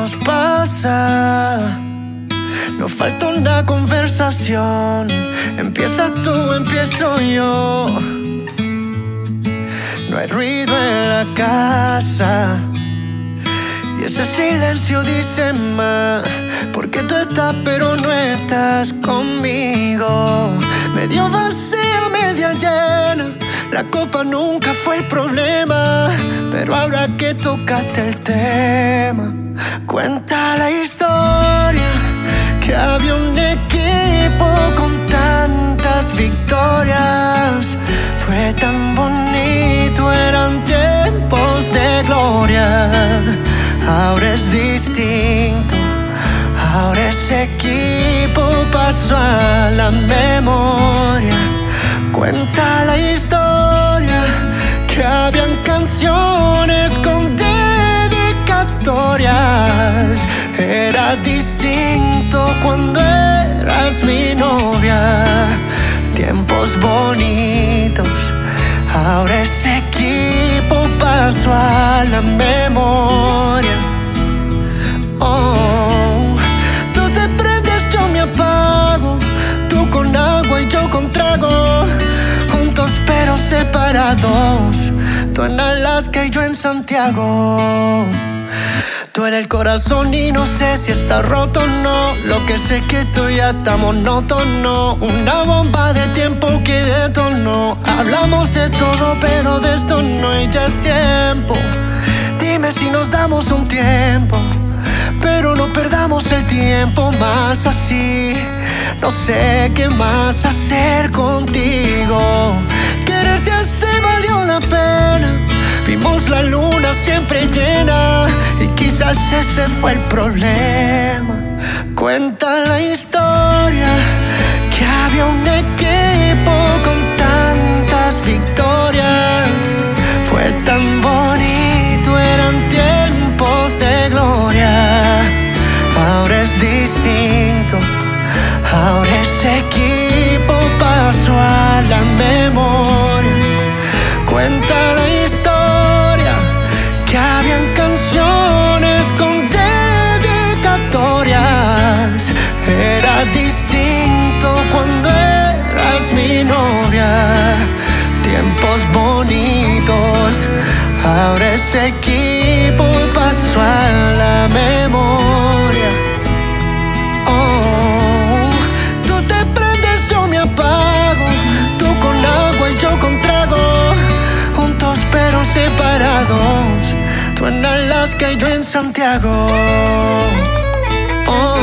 nos pasa. No falta una conversación. Empieza tú, empiezo yo. No hay ruido en la casa y ese silencio dice más. Porque tú estás pero no estás conmigo. Medio vacía, media llena. La copa nunca fue el problema, pero ahora que tocaste el tema, cuenta la historia que había un equipo con tantas victorias. Fue tan bonito, eran tiempos de gloria. Ahora es distinto, ahora ese equipo pasó a la memoria. Cuenta la historia que habían canciones con dedicatorias. Era distinto cuando eras mi novia. Tiempos bonitos, ahora ese equipo pasó a la memoria. Oh, tú te prendes, yo me apago. Tú con agua y yo con trago. Juntos pero separados. Tú en Alaska y yo en Santiago. Tú en el corazón y no sé si está roto o no. Lo que sé que tú ya está monótono. Una bomba de tiempo que detonó. Hablamos de todo pero de esto no, y ya es tiempo. Dime si nos damos un tiempo, pero no perdamos el tiempo más así. No sé qué más hacer contigo. Quererte así valió la pena. Vimos la luna siempre llena y quizás ese fue el problema. Cuenta la historia que había un equipo con tantas victorias. Fue tan bonito, eran tiempos de gloria. Ahora es distinto, ahora ese equipo pasó a la memoria. Cuenta la historia que habían canciones con dedicatorias. Era distinto cuando eras mi novia. Tiempos bonitos, ahora ese equipo pasó a la memoria. Oh, tú te prendes, yo me apago. Tú con agua y yo con trago. Juntos pero separados. Tú en Alaska y yo en Santiago. Oh.